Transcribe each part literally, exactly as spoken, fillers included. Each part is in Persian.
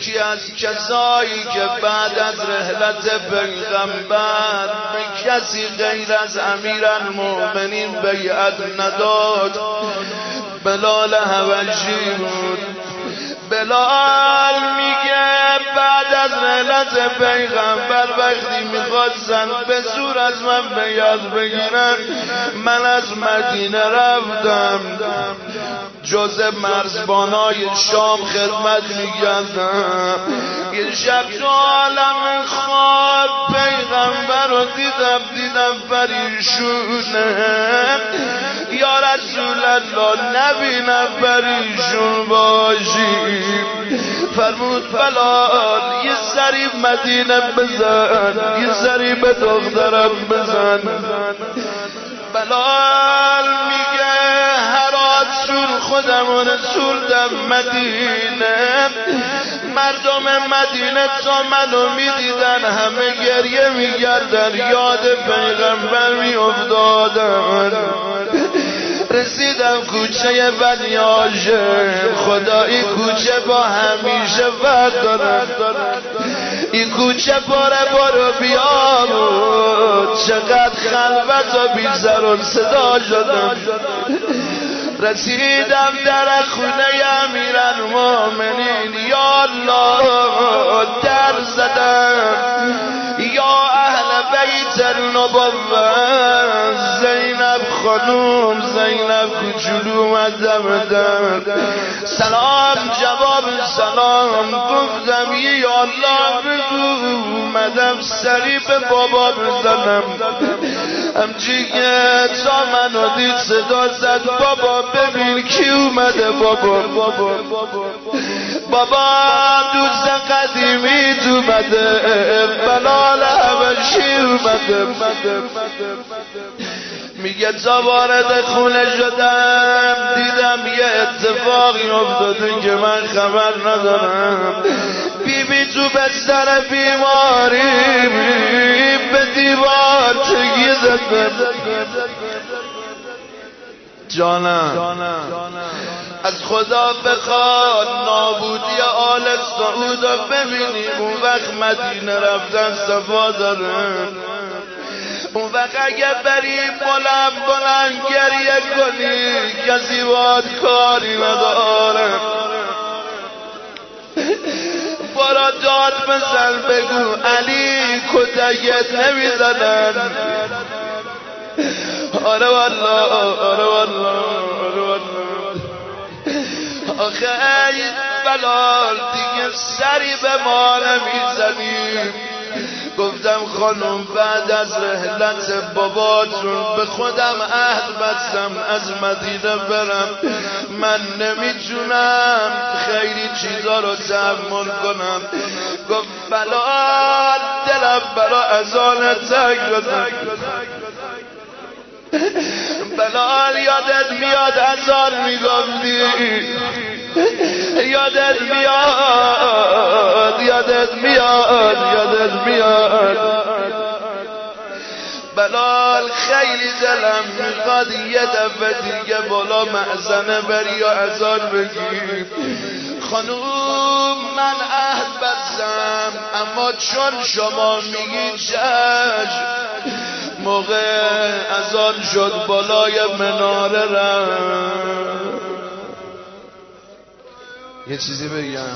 یکی از کسایی که بعد از رحلت پیغمبر به کسی غیر از امیرالمؤمنین بیعت نداد بلال حبشی بود. بلال میگه بعد از رحلت پیغمبر وقتی میخواستن به زور از من بیعت بگیرن من از مدینه رفتم جز مرزبانای شام خدمت میکردم. یه شب تو عالم خواب پیغمبر رو دیدم دیدم پریشونه. یا رسول الله نبینم پریشون باشی. فرمود بلال یه سری مدینه بزن یه سری به دخترم بزن. بلال میگه هر آسون خودم و رسولدم مدینه. مردم مدینه تا منو میدیدن همه گریه میگردن یاد پیغمبر میافتادن. رسیدم کوچه بنی هاشم. خدایی کوچه با همیشه فرق دارم. این کوچه باره بارو بیا بود. چقدر خلوت و بی سر و صدا شدم. رسیدم در خونه امیرالمؤمنین. یا الله در زدم. یا اهل بیت النبوة زینب خانوم زینب کوچولو مدم دم سلام جواب سلام گفتم یا الله بگو مدم سری به بابا بزنم. همچی که تا منو دید صدا زد بابا ببین کی اومده. بابا بابا بابا دوست قدیمی اومده بلال حبشی اومده. میگه تا وارد خونه شدم دیدم یه اتفاقی افتاده که من خبر ندارم. بی بی تو بستر بیماری به دیوار تکیه زده. جانم از خدا بخواد نابودی آل سعود رو ببینیم. اون وقت مدینه رفتن صفا داره. اون وقت اگه بری بلند بلند گریه کنی کسی باید کاری نداره. برا داد بزن بگو علی کتکت نمیزنن. آره والله آره والله آره والله. آخه ای بلال دیگه سری به ما نمیزنیم. گفتم خانم بعد از رحلت باباتون به خودم عهد بستم از مدینه برم. من نمیتونم خیلی چیزا رو تحمل کنم. گفت بلال دلم برا اذان تنگ شده. بلال یادت میاد اذان میگفتی یادت میاد یادت میاد یادت میاد. بلال خیلی دلم میخواد یه دفعه دیگه بالا مأذنه بری یا اذان بگی. خانوم من عهد بستم اما چون شما میگی چشم. موقع اذان شد بالای مناره رفت. یه چیزی بگم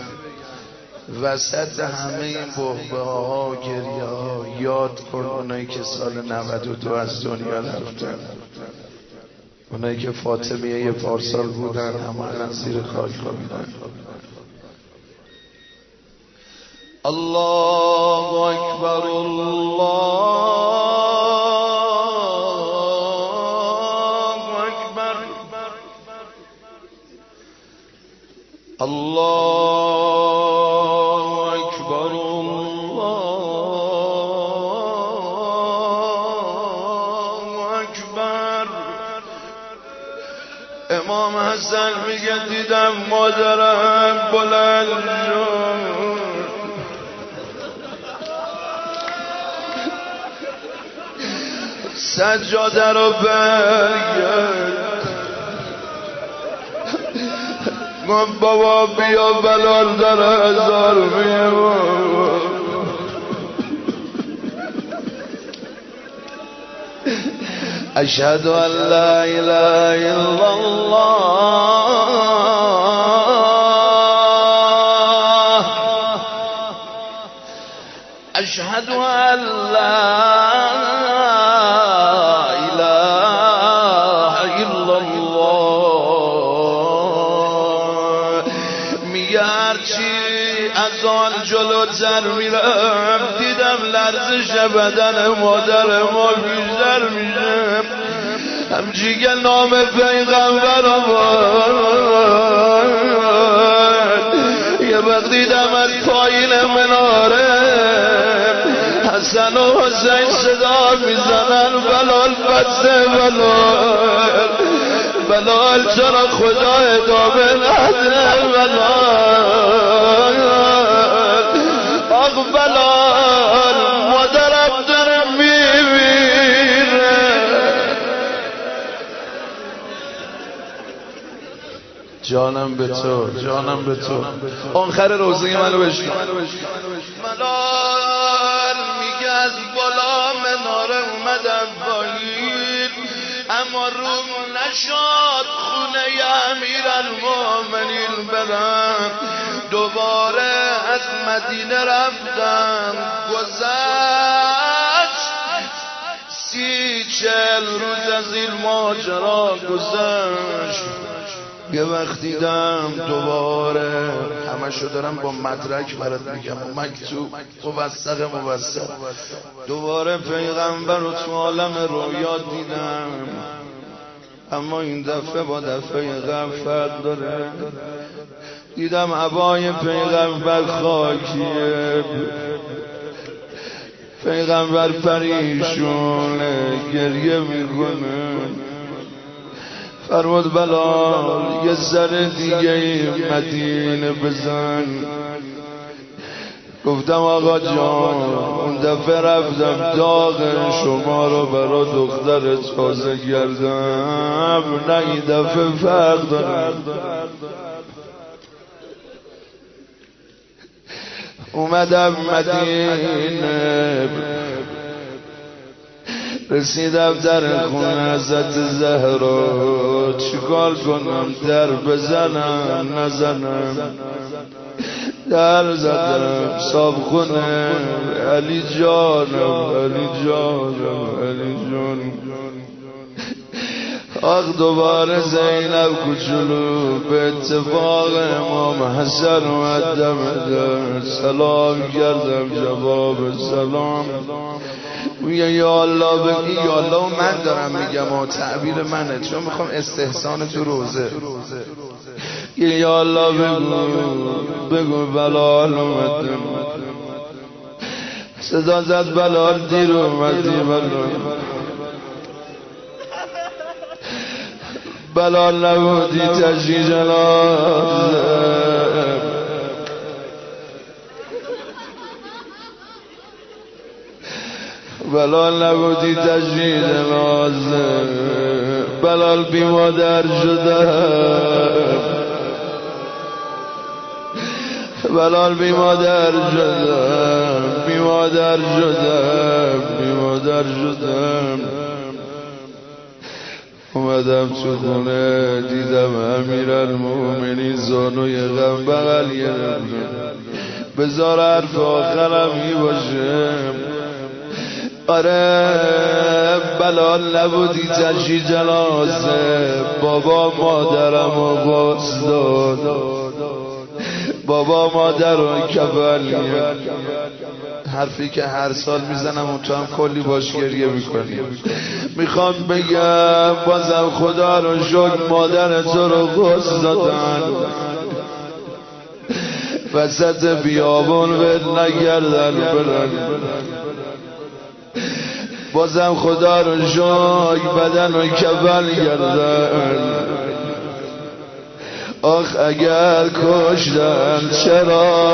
وسط همه این بحبه ها گریه ها یاد کن اونایی که سال نود و دو از دنیا رفتن. اونایی که فاطمیه پارسال بودن همه زیر خاک خوابیدن. الله اکبر الله اکبر الله اکبر الله اکبر. امام حسن میگه دیدم مادرم بلند شد. سجاده رو برگرد گفت بابا بیا بلال داره هزار میه. اشهد ان لا اله الا الله اشهد ان لا اله الا الله. میگه هرچی از آن جلوتر میرم دیدم لرزش بدن مادر ما بیشتر میشه. همچی که نام پیغمبر آورد یه وقت دیدم از پایین مناره حسن و حسین صدا میزنن بلال بسته بلال بلال چرا خدا ادامه نده بلال آخ بلال مادرم داره میمیره. جانم به تو جانم به تو آخر روزه منو بشکن. بلال میگه از بالا مناره اومدم پایین اما روم نشد خونه امیرالمومنین برم. دوباره از مدینه رفتم گذشت سی چل روز از این ماجرا گذشت. یه وقت دیدم دوباره همشو دارم با مدرک برات میگم و مکتوب موثق موثق دوباره پیغمبر رو تو عالم رویا دیدم اما این دفعه با دفعه قبل فرق داره. دیدم عبای پیغمبر خاکیه پیغمبر پریشونه گریه میکنه. فرمود بلال یه ذره دیگه مدینه بزن. گفتم آقا جان اون دفعه رفتم داغ شما رو برا دختر تازه گردم نه این دفعه فرق دارم. اومدم مدینه رسیدم در خونه حضرت زهرا چیکار کنم در بزنم نزنم. در زدم صاحب خونه علی جانم علی جانم علی جانم. آخ دوباره زینب کوچولو به اتفاق امام حسن اومدم سلام کردم جواب سلام. میگه یا الله بگی یا الله من دارم میگم و تعبیر منه چون میخوام استحسان تو روزه. یا الله بگو بگو بلال اومدم. صدا زد بلال دیر اومدی بلال بلال نبودی تشییع جنازه بلال نبودی تشییع جنازه بلال بی مادر شده بلال بی مادر شدم بی مادر شدم بی مادر شدم. اومدم تو خونه دیدم امیرالمومنین زانوی غم بغل گرفتم بذار حرف آخرم ای باشه. آره بلال نبودی تشییع جنازه بابا مادرم و غسل داد بابا مادر رو کفن حرفی که هر سال میزنم اون تو هم کلی باش گریه میکنی. میخوام بگم بازم خدا رو شکر مادر تو رو غسل دادن وسط بیابون ول نگردن برن بازم خدا رو شکر بدن و کفن گردن. آخ اگر کشتن چرا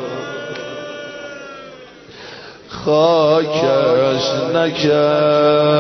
خاکش نکردن